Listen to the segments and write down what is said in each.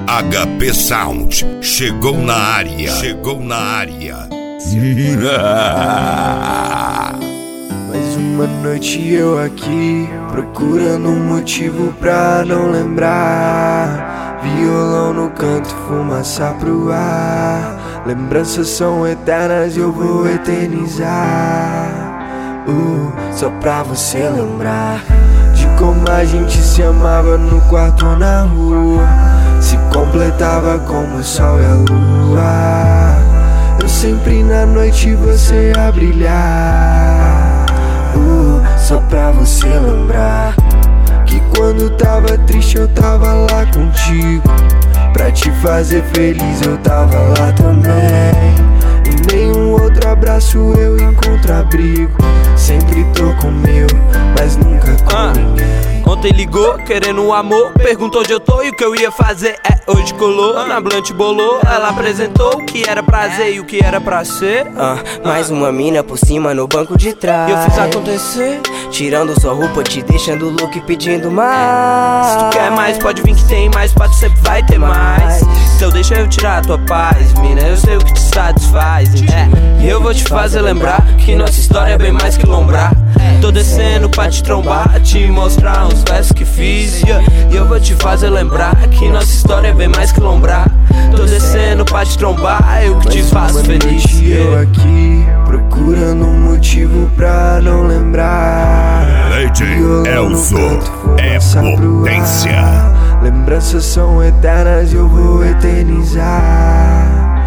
HP Sound chegou na área. Mais uma noite eu aqui, procurando um motivo pra não lembrar. Violão no canto, fumaça pro ar. Lembranças são eternas e eu vou eternizar. Só pra você lembrar de como a gente se amava no quarto ou na rua. Se completava como o sol e a lua. Eu sempre na noite você a brilhar. Só pra você lembrar que quando tava triste eu tava lá contigo. Pra te fazer feliz eu tava lá também. Em nenhum outro abraço eu encontro abrigo. Sempre tô com o meu, mas nunca com ninguém. Ontem ligou, querendo um amor, perguntou onde eu tô e o que eu ia fazer. Hoje colou, na Blunt bolou. Ela apresentou o que era prazer e o que era pra ser. Mais uma mina por cima no banco de trás. E eu fiz acontecer, tirando sua roupa, te deixando o look pedindo mais. Se tu quer mais, pode vir que tem mais, pode sempre vai ter mais. Então deixa eu tirar a tua paz, mina, eu sei o que te satisfaz. E eu vou te fazer lembrar que nossa história é bem mais que lombrar. Tô descendo pra te trombar, te mostrar uns versos que fiz. E eu vou te fazer lembrar que nossa história é bem mais que lombrar. Tô descendo pra te trombar, eu que te faço feliz. Eu aqui, procurando um motivo pra não lembrar. Lady Elzo é potência. Lembranças são eternas e eu vou eternizar.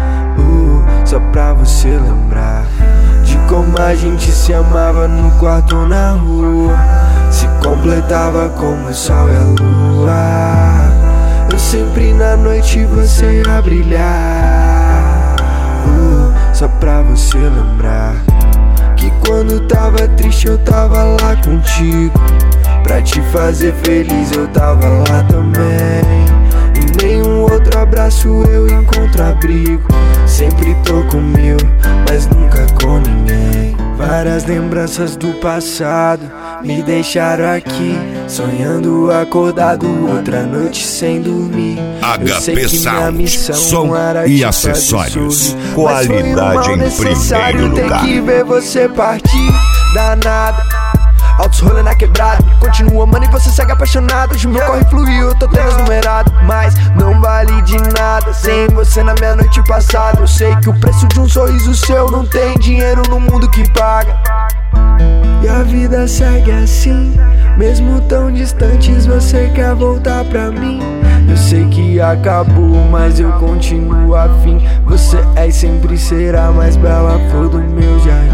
Só pra você lembrar de como a gente se amava no quarto ou na rua. Se completava como o sol e a lua. Eu sempre na noite você a brilhar. Só pra você lembrar que quando tava triste eu tava lá contigo. Pra te fazer feliz eu tava lá também. Em nenhum outro abraço eu encontro abrigo. Sempre tô com o meu, mas nunca com ninguém. Várias lembranças do passado me deixaram aqui, sonhando acordado outra noite sem dormir. HP Sound, som e acessórios. Qualidade em primeiro lugar. Tem que ver você partir, danada. Altos rolê na quebrada, continua mano e você segue apaixonado. Hoje meu corre fluiu, eu tô tendo numerado. Mas não vale de nada sem você na minha noite passada. Eu sei que o preço de um sorriso seu não tem dinheiro no mundo que paga. E a vida segue assim, mesmo tão distantes você quer voltar pra mim. Eu sei que acabou, mas eu continuo afim. Você é e sempre será a mais bela flor do meu jardim.